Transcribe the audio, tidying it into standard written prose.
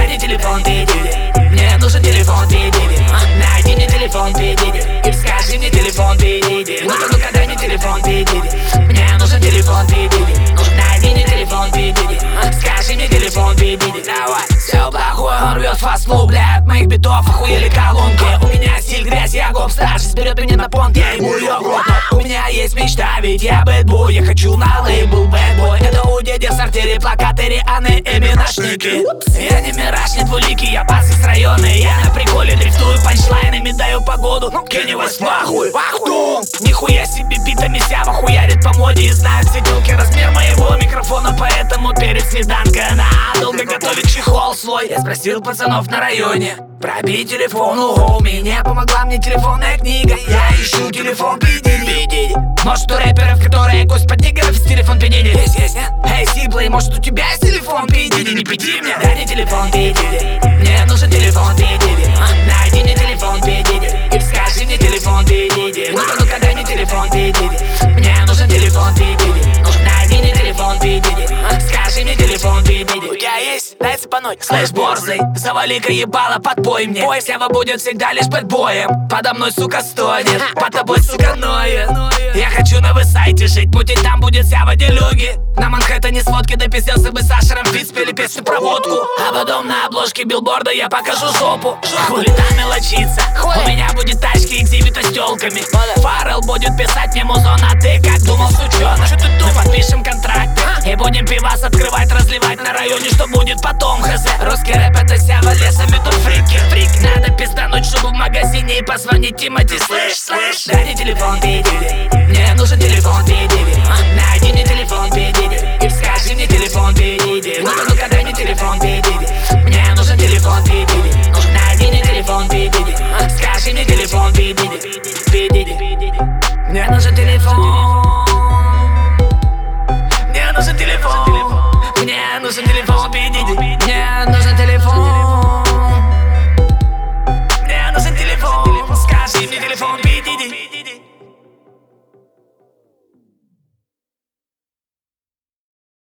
Найди телефон, пидиди. Мне нужен телефон, пидиди. Найди мне телефон, пидиди. И скажи мне телефон, пидиди. Ну-ка, дай мне телефон, пидиди. Мне нужен телефон, пидиди. Найди мне телефон, пидиди. Скажи мне телефон, пидиди. Давай. Все плохое, он рвет фастфуд, бля, от моих битов охуели колонки. У меня стиль грязь, я гоп старший, сберет меня на понт, я ему ее в рот. У меня есть мечта, ведь я бэтбой, я хочу на лейбл бэтбой. Это у дяди в сортире плакаты Рианы и Минашники. Я не мираж, не двуликий, я бас из района. Я на приколе дрифтую панчлайнами, даю погоду. Кенни вас нахуй, вахту. Нихуя себе битами сява хуярит по моде. И знают все телки размер моего микрофона, поэтому перед свиданкой надолго готовит чехол слой. Я спросил пацанов на районе: пробей телефон у хоуми. Не помогла мне телефонная книга. Я ищу телефон пидиди. Может, у рэперов, которые кость под нигеров, есть телефон пидиди? Есть, нет? Эй, Сиплей, может, у тебя есть телефон пидиди? Не пиди мне. Дай мне телефон пидиди. Мне нужен телефон пидиди. Найди мне телефон пидиди. И скажи мне телефон пидиди. Ну-ка, дай мне телефон пидиди. Мне нужен телефон пидиди. Найди мне телефон пидиди. Скажи мне телефон пидиди. У тебя есть? Дай цепануть. Слышь, борзый, завали-ка ебало, подбой мне. Бой сява будет всегда лишь под боем. Подо мной, сука, стонет, под тобой, сука, ноет. Я хочу на высайте жить, мутить там будет сява делюги. На Манхэттене сводки допиздился бы с Ашером, Фит спели песню про водку. А потом на обложке билборда я покажу жопу. Хули там мелочиться. У меня будет тачки экзибита с тёлками. Фаррелл будет писать мне музон, а ты как думал, сучонок? Мы подпишем контракты и будем пивас открывать, разливать на районе, что будет потом, хз. Русский рэп это сява, лесами тут фрики. Надо пиздануть, чтобы в магазине и позвонить Тимати. Слышь, дай мне телефон, пидиди. Мне нужен телефон, пидиди. Найди мне телефон, пидиди. И скажи мне телефон, пидиди. Ну-ка, дай мне телефон, пидиди. Мне нужен телефон, пидиди. Найди мне телефон, пидиди. Скажи мне телефон, пидиди.